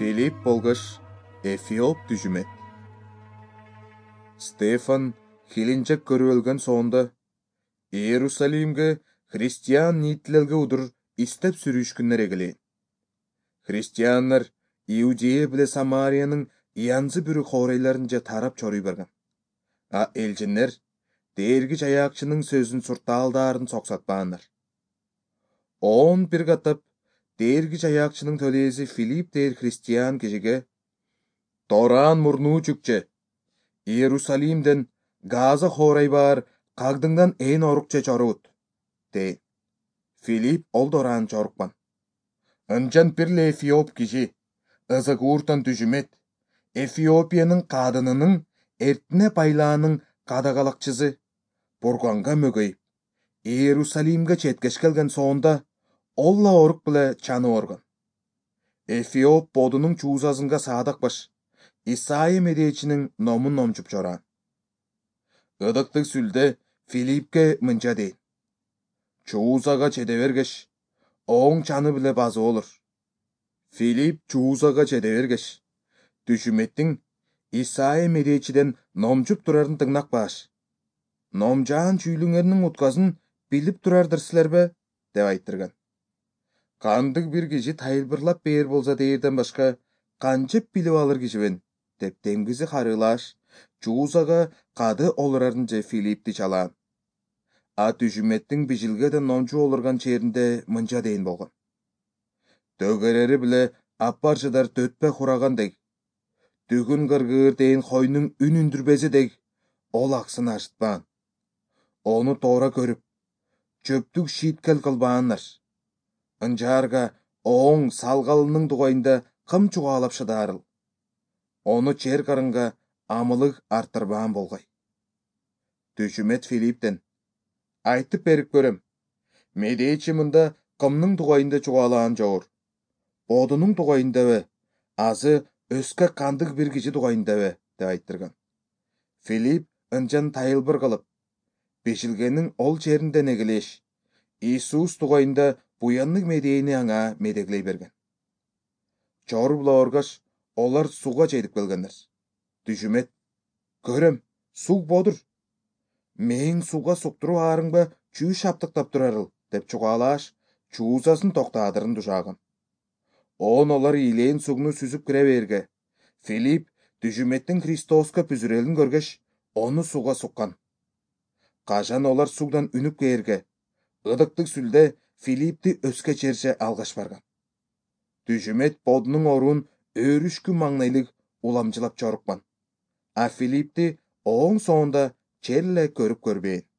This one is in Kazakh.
Филипп болгош Эфиоп түжүмет. Стефан хилинчек көрүлгөн соонда Иерусалимге христиан нийтилелге удур истеп сүрүшкүннер эгелейин. Христианнар Иудея биле Самариянын янзы бүрү хорейларынча тарап чорүй барган. А элчинер Дээрги Жаякчынын сөзүн суртаалдаарын соксатпааннар. 11 катап Дээрги Жаякчынын төлээси Филипп дээр христиан кишиге Торан мурнуу чүкче Иерусалимден Газа хорай бар кагдыңдан ээн орукче чорубут дейин. Филипп ол доран чорукпан. Ынчан бирле Эфиоп киши ызыгууртан түжүмет Эфиопиянын кадынынын эртине байлаанын кадагалакчысы Бурганга мөгөйүп Иерусалимге четкеш келген соонда олла орук биле чаны орган. Эфиоп бодунун чуузасынга саадак баш Исайя медеечинин номун номчуп чораан. Ыдыктык сүлде Филиппке мынча дейин: чуузага чеде бергеш, оң чаны биле базы болур. Филипп чуузага чеде бергеш, түшүметтин Исайя медеечиден номчуп турарын тыңнак баш. Номжаан чүйлүңернин уткасын билип турардыр силербе? Деп айттырган. Кандык бир киши тайылбырлап бээр болса дээрден башка канчеп билип алыр кишибин? Деп демгизи харыылаш, чуузага кады олурарынча Филиппти чалаан. А түшүметтин бишилгеден номчу олурган черинде мынча дейин болгон: төгерери биле аппарчыдар төтпе хураган дег, түгүн кыргыыр дейин хойнун үн үндүрбеси дег, ол аксын ашытпаан. Ону тоора көрүп, чөптүк шийткел кылбааннар. Ынчаарга оң салгалынын дугайында кым чугаалап шыдаарыл. Ону чер карынга амылык арттырбаан болгай. Түшүмет Филипптен: айтып берип көрөм. Медеечи мында кымнын дугайында чугаалаан жоор? Бодунун дугайында бе? Азы өскө кандык бир киши дугайында бе? Деп айттырган. Филипп ынчан тайылбыр кылып, бешилгенин ол черинден эгелеш Иисус дугайында буяннык медээни аңа медеглей берген. Чор булооргаш олар суга жетип келгендер. Түшүмет: көрөм, суг бодур. Мээң суга суктуруу аарыңба чүү шаптыктап турарыл, деп чугаалаш, чуузасын токтаадырын душааган. Он олар ийлээн сугну сүзүп кире берге, Филипп түшүметтин Христоска пүзүрелин көргөш, ону суга суккан. Кажан олар сугдан үнүп кээрге, ыдыктык сүлде Филиппти өскө черче алгаш барган. Түшүмет бодунун оруун өөрүшкү маңнайлык уламжылап чорукпан. А Филиппти оң соонда черле көрүп көрбөйүн.